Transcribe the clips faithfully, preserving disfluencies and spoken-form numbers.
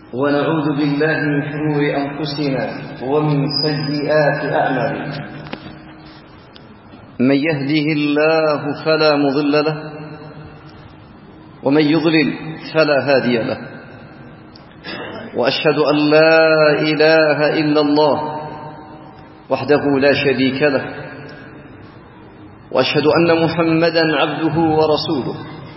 ونعوذ بالله من شرور أنفسنا ومن سيئات أعمالنا. من يهده الله فلا مضل له ومن يضلل فلا هادي له. وأشهد أن لا إله إلا الله وحده لا شريك له، وأشهد أن محمدا عبده ورسوله.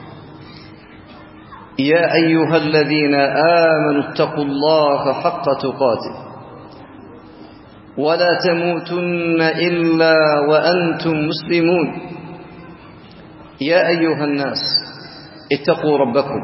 يا أيها الذين آمنوا اتقوا الله حق تقاته ولا تموتن إلا وأنتم مسلمون. يا أيها الناس اتقوا ربكم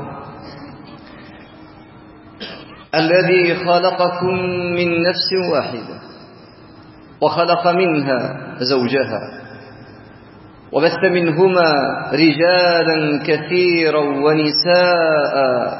الذي خلقكم من نفس واحدة وخلق منها زوجها وبث منهما رجالا كثيرا ونساء.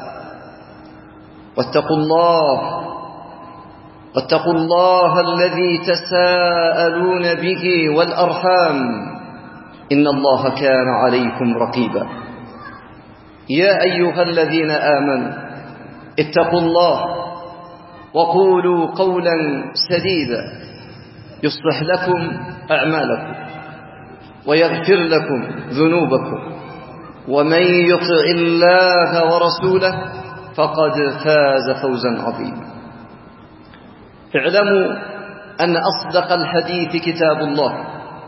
واتقوا الله واتقوا الله الذي تساءلون به والأرحام، إن الله كان عليكم رقيبا. يا أيها الذين آمنوا اتقوا الله وقولوا قولا سديدا يصلح لكم أعمالكم ويغفر لكم ذنوبكم، ومن يطع الله ورسوله فقد فاز فوزا عظيما. اعلموا أن أصدق الحديث كتاب الله،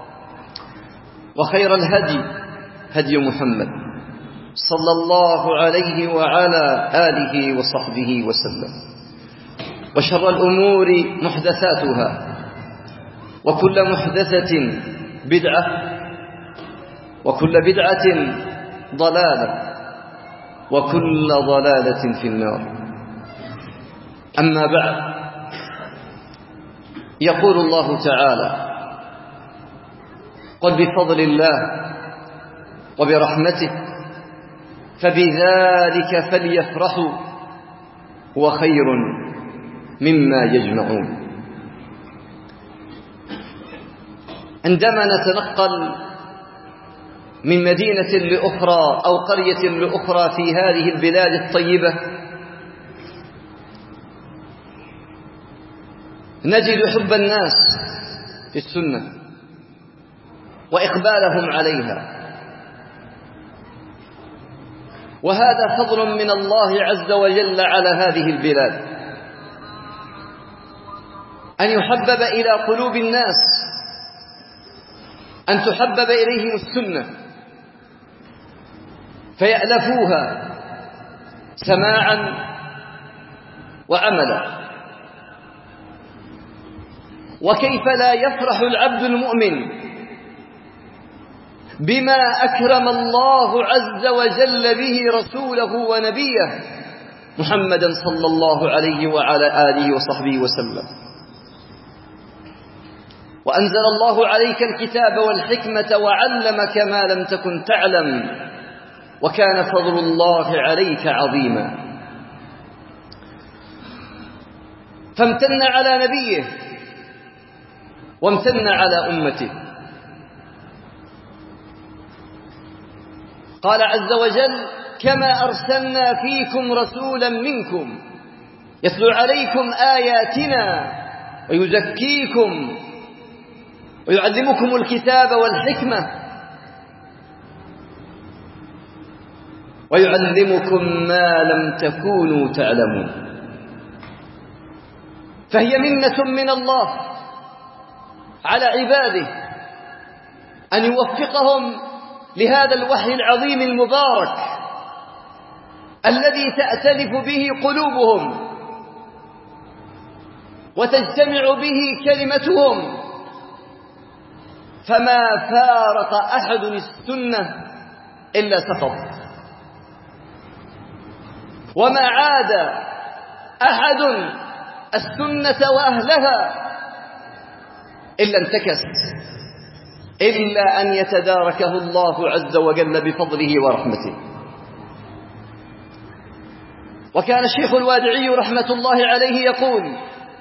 وخير الهدي هدي محمد صلى الله عليه وعلى آله وصحبه وسلم. وشر الأمور محدثاتها، وكل محدثة بدعة، وكل بدعة ضلالة، وكل ضلالة في النار. أما بعد، يقول الله تعالى: قل بفضل الله وبرحمته فبذلك فليفرحوا هو خير مما يجمعون. عندما نتنقل من مدينة لأخرى أو قرية لأخرى في هذه البلاد الطيبة، نجد حب الناس في السنة وإقبالهم عليها، وهذا فضل من الله عز وجل على هذه البلاد، أن يحبب إلى قلوب الناس، أن تحبب إليهم السنة فيألفوها سماعا وعملا. وكيف لا يفرح العبد المؤمن بما أكرم الله عز وجل به رسوله ونبيه محمدا صلى الله عليه وعلى آله وصحبه وسلم. وأنزل الله عليك الكتاب والحكمة وعلمك ما لم تكن تعلم، وكان فضل الله عليك عظيما. فامتن على نبيه وامتن على أمته. قال عز وجل: كما أرسلنا فيكم رسولا منكم يتلو عليكم آياتنا ويزكيكم ويعلمكم الكتاب والحكمة ويعلمكم ما لم تكونوا تعلمون. فهي منة من الله على عباده أن يوفقهم لهذا الوحي العظيم المبارك الذي تأتلف به قلوبهم وتجتمع به كلمتهم. فما فارق أحد السنة إلا سقط، وما عاد أحد السنة وأهلها إلا انتكس، إلا أن يتداركه الله عز وجل بفضله ورحمته. وكان الشيخ الوادعي رحمة الله عليه يقول: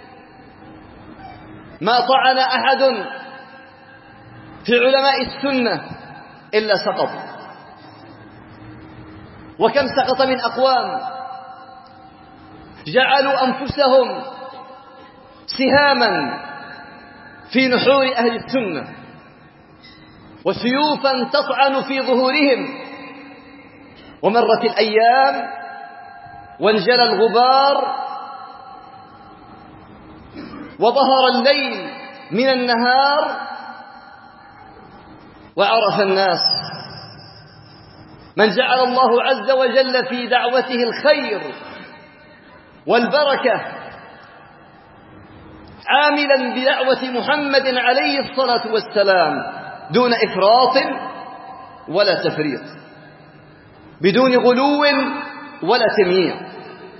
ما طعن أحد في علماء السنة إلا سقط. وكم سقط من أقوام جعلوا أنفسهم سهاما في نحور أهل السنة وسيوفا تطعن في ظهورهم. ومرت الأيام وانجلى الغبار وظهر الليل من النهار، وعرف الناس من جعل الله عز وجل في دعوته الخير والبركة، عاملا بدعوة محمد عليه الصلاة والسلام دون إفراط ولا تفريط، بدون غلو ولا تمييع.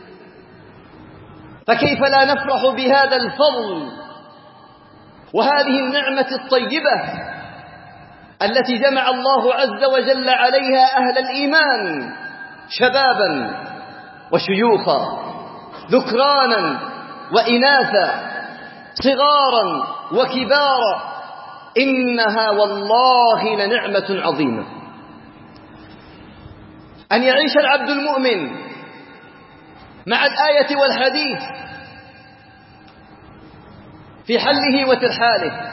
فكيف لا نفرح بهذا الفضل وهذه النعمة الطيبة التي جمع الله عز وجل عليها أهل الإيمان، شبابا وشيوخا، ذكرانا وإناثا، صغارا وكبارا. إنها والله لنعمة عظيمة أن يعيش العبد المؤمن مع الآية والحديث في حله وترحاله،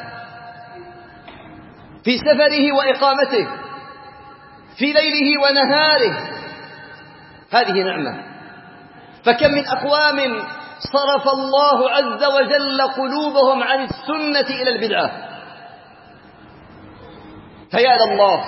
في سفره وإقامته، في ليله ونهاره. هذه نعمة. فكم من أقوام صرف الله عز وجل قلوبهم عن السنة إلى البدعة. فيا لله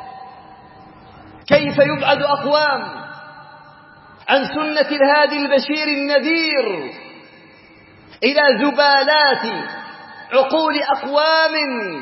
كيف يبعد أقوام عن سنة الهادي البشير النذير إلى زبالات عقول أقوام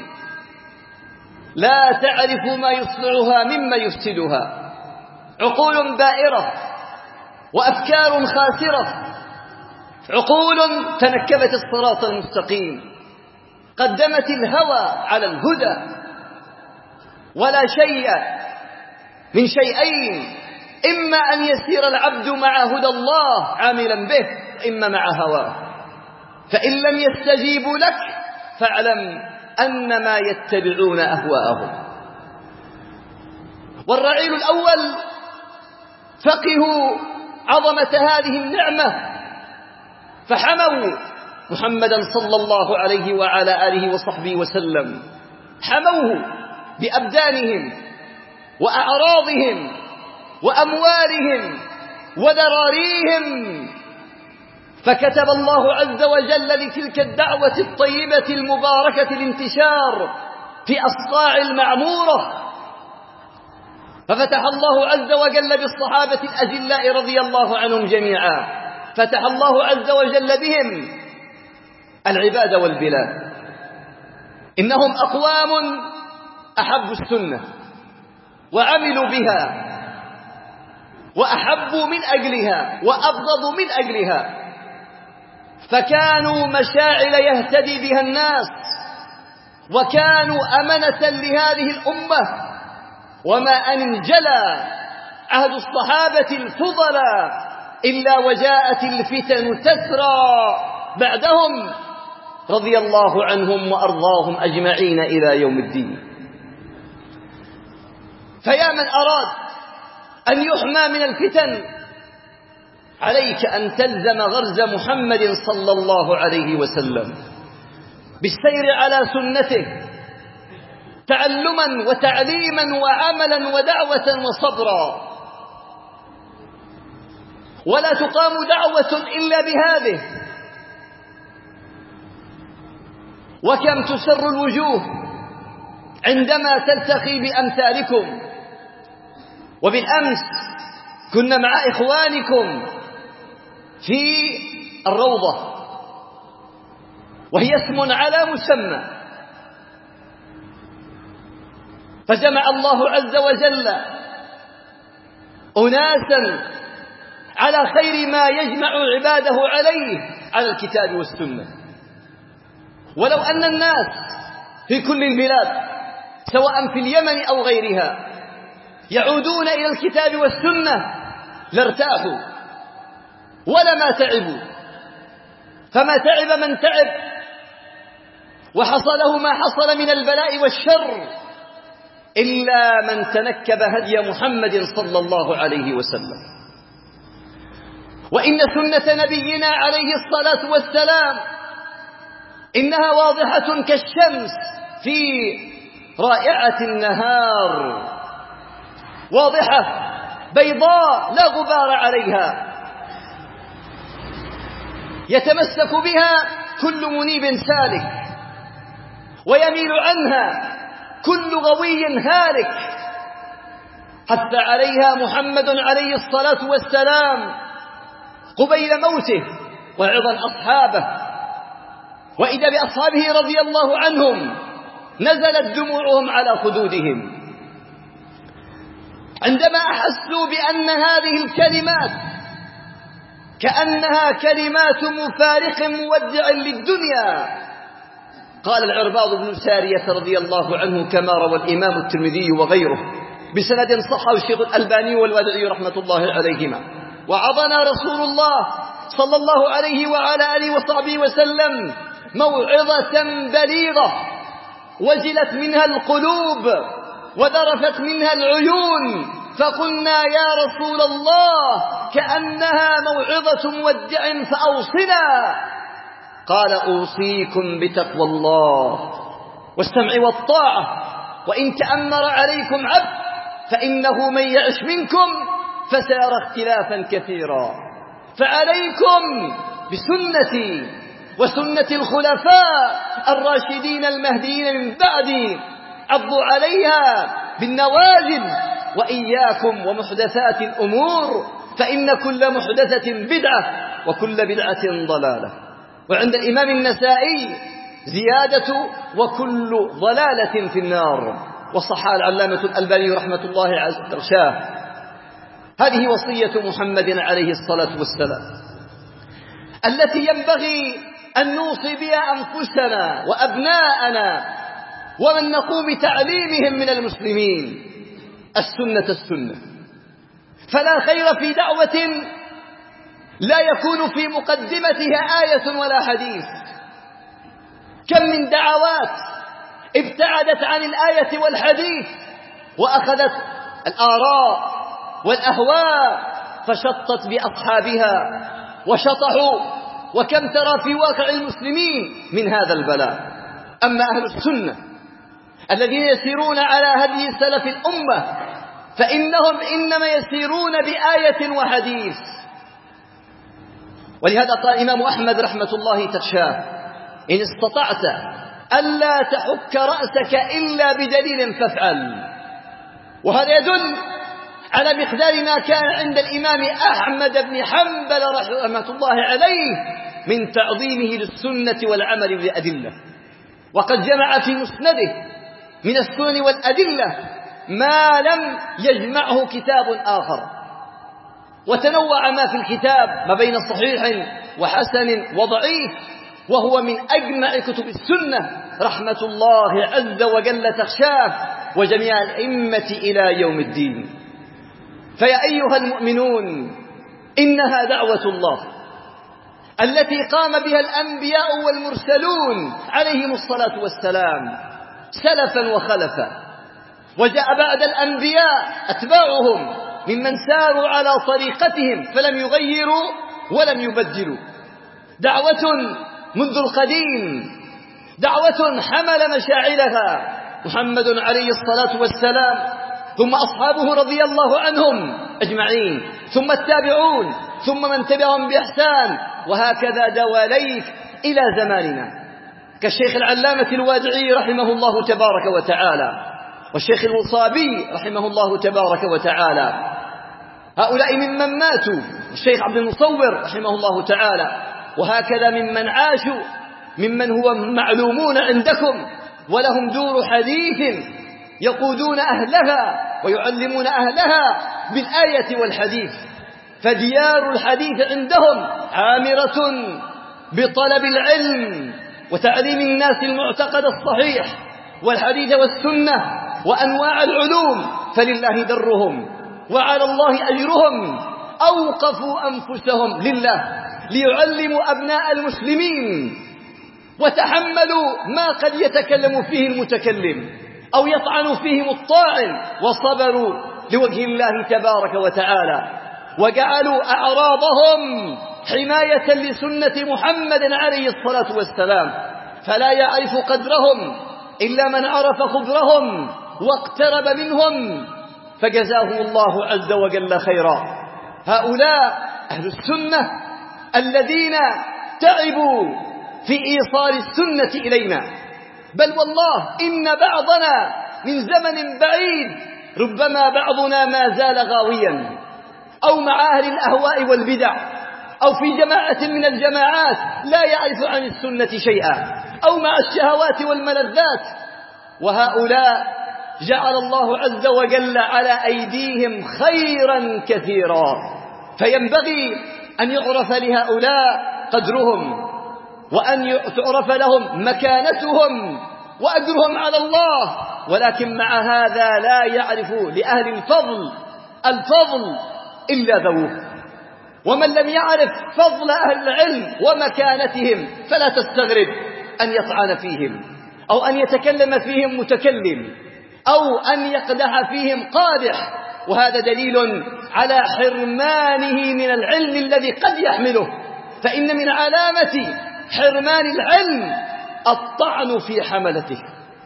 لا تعرف ما يصلعها مما يفسدها، عقول بائرة وأفكار خاسرة، عقول تنكبت الصراط المستقيم، قدمت الهوى على الهدى، ولا شيء من شيئين، إما أن يسير العبد مع هدى الله عاملا به، وإما مع هواه. فإن لم يستجيبوا لك فاعلم أنما يتبعون أهواءهم. والرعيل الأول فقهوا عظمة هذه النعمة، فحموا محمدا صلى الله عليه وعلى آله وصحبه وسلم، حموه بأبدانهم وأعراضهم وأموالهم وذراريهم. فكتب الله عز وجل لتلك الدعوة الطيبة المباركة الانتشار في أصقاع المعمورة، ففتح الله عز وجل بالصحابة الأجلاء رضي الله عنهم جميعا، فتح الله عز وجل بهم العباد والبلاد. إنهم أقوام أحبوا السنة وعملوا بها وأحبوا من أجلها وأبغضوا من أجلها، فكانوا مشاعل يهتدي بها الناس، وكانوا أمنة لهذه الأمة. وما أن انجلى عهد الصحابة الفضلاء إلا وجاءت الفتن تسرى بعدهم، رضي الله عنهم وأرضاهم أجمعين إلى يوم الدين. فيا من أراد أن يحمى من الفتن، عليك أن تلزم غرز محمد صلى الله عليه وسلم بالسير على سنته، تعلما وتعليما وعملا ودعوة وصبرا. ولا تقام دعوة إلا بهذه. وكم تسر الوجوه عندما تلتقي بأمثالكم. وبالأمس كنا مع إخوانكم في الروضة، وهي اسم على مسمى، فجمع الله عز وجل أناسا على خير ما يجمع عباده عليه، على الكتاب والسنة. ولو أن الناس في كل البلاد سواء في اليمن أو غيرها يعودون إلى الكتاب والسنة لارتاحوا ولما تعبوا. فما تعب من تعب وحصله ما حصل من البلاء والشر إلا من تنكب هدي محمد صلى الله عليه وسلم. وإن سنة نبينا عليه الصلاة والسلام إنها واضحة كالشمس في رائعة النهار، واضحة بيضاء لا غبار عليها، يتمسك بها كل منيب سالك، ويميل عنها كل غوي هالك. حث عليها محمد عليه الصلاة والسلام قبيل موته وعظا أصحابه، وإذا بأصحابه رضي الله عنهم نزلت دموعهم على خدودهم عندما أحسوا بأن هذه الكلمات كأنها كلمات مفارق مودع للدنيا. قال العرباض بن سارية رضي الله عنه كما روى الإمام الترمذي وغيره بسند صححه الشيخ الألباني والوادعي رحمة الله عليهما: وعظنا رسول الله صلى الله عليه وعلى آله وصحبه وسلم موعظة بليغة وجلت منها القلوب وذرفت منها العيون، فقلنا يا رسول الله كأنها موعظة مودع فأوصنا. قال: أوصيكم بتقوى الله والسمع والطاعة، وإن تأمر عليكم عبد فإنه من يعش منكم فسيرى اختلافا كثيرا، فعليكم بسنتي وسنة الخلفاء الراشدين المهديين من بعدي، عضوا عليها بالنواجذ، وإياكم ومحدثات الأمور فإن كل محدثة بدعة وكل بدعة ضلالة. وعند الإمام النسائي زيادة: وكل ضلالة في النار، وصحها العلامة الألباني رحمة الله عز وجل. هذه وصية محمد عليه الصلاة والسلام التي ينبغي أن نوصي بها أنفسنا وأبناءنا ومن نقوم بتعليمهم من المسلمين: السنة السنة. فلا خير في دعوة لا يكون في مقدمتها آية ولا حديث. كم من دعوات ابتعدت عن الآية والحديث وأخذت الآراء والأهواء فشطت بأصحابها وشطحوا، وكم ترى في واقع المسلمين من هذا البلاء. أما أهل السنة الذين يسيرون على هدي سلف الأمة فإنهم إنما يسيرون بآية وحديث. ولهذا قال الإمام أحمد رحمة الله تخشاه: إن استطعت ألا تحك رأسك إلا بدليل فافعل. وهذا يدل على مقدار ما كان عند الإمام أحمد بن حنبل رحمة الله عليه من تعظيمه للسنة والعمل بالأدلة. وقد جمع في مسنده من السنن والأدلة ما لم يجمعه كتاب آخر، وتنوع ما في الكتاب ما بين صحيح وحسن وضعيف، وهو من أجمع كتب السنة رحمة الله عز وجل تخشاه وجميع الأئمة إلى يوم الدين. فيا أيها المؤمنون، إنها دعوة الله التي قام بها الأنبياء والمرسلون عليهم الصلاة والسلام سلفا وخلفا، وجاء بعد الأنبياء أتباعهم ممن ساروا على طريقتهم فلم يغيروا ولم يبدلوا. دعوة منذ القديم، دعوة حمل مشاعلها محمد عليه الصلاة والسلام ثم أصحابه رضي الله عنهم أجمعين، ثم التابعون، ثم من تبعهم بإحسان، وهكذا دواليك إلى زماننا، كالشيخ العلامة الوادعي رحمه الله تبارك وتعالى، والشيخ الوصابي رحمه الله تبارك وتعالى. هؤلاء ممن ماتوا، الشيخ عبد المصور رحمه الله تعالى، وهكذا ممن عاشوا، ممن هو معلومون عندكم ولهم دور حديث يقودون أهلها ويعلمون أهلها بالآية والحديث. فديار الحديث عندهم عامرة بطلب العلم وتعليم الناس المعتقد الصحيح والحديث والسنة وأنواع العلوم، فلله درهم وعلى الله أجرهم. أوقفوا أنفسهم لله ليعلموا أبناء المسلمين، وتحملوا ما قد يتكلم فيه المتكلم أو يطعن فيهم الطاعن، وصبروا لوجه الله تبارك وتعالى. وجعلوا أعراضهم حماية لسنة محمد عليه الصلاة والسلام، فلا يعرف قدرهم إلا من عرف خبرهم واقترب منهم، فجزاهم الله عز وجل خيرا. هؤلاء أهل السنة الذين تعبوا في إيصال السنة إلينا، بل والله إن بعضنا من زمن بعيد ربما بعضنا ما زال غاويا أو مع أهل الأهواء والبدع أو في جماعة من الجماعات لا يعرف عن السنة شيئا أو مع الشهوات والملذات، وهؤلاء جعل الله عز وجل على أيديهم خيرا كثيرا، فينبغي أن يعرف لهؤلاء قدرهم وأن تعرف لهم مكانتهم وأجرهم على الله، ولكن مع هذا لا يعرف لأهل الفضل الفضل إلا ذووه. ومن لم يعرف فضل أهل العلم ومكانتهم فلا تستغرب أن يطعن فيهم أو أن يتكلم فيهم متكلم أو أن يقدح فيهم قادح، وهذا دليل على حرمانه من العلم الذي قد يحمله، فإن من علامة حرمان العلم الطعن في حملته.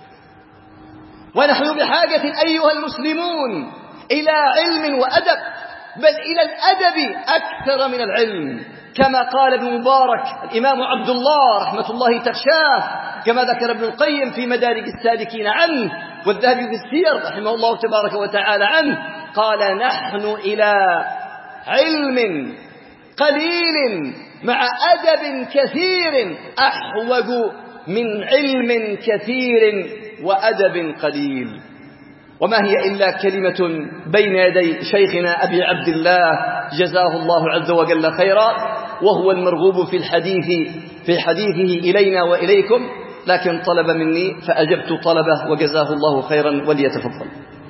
ونحن بحاجة أيها المسلمون إلى علم وأدب، بل إلى الأدب أكثر من العلم، كما قال ابن مبارك الإمام عبد الله رحمة الله تغشاه، كما ذكر ابن القيم في مدارج السالكين عنه، والذهبي في السير رحمه الله تبارك وتعالى عنه، قال: نحن إلى علم قليل مع أدب كثير أحوج من علم كثير وأدب قليل. وما هي إلا كلمة بين يدي شيخنا أبي عبد الله جزاه الله عز وجل خيرا، وهو المرغوب في الحديث في حديثه إلينا وإليكم، لكن طلب مني فأجبت طلبه وجزاه الله خيرا، وليتفضل.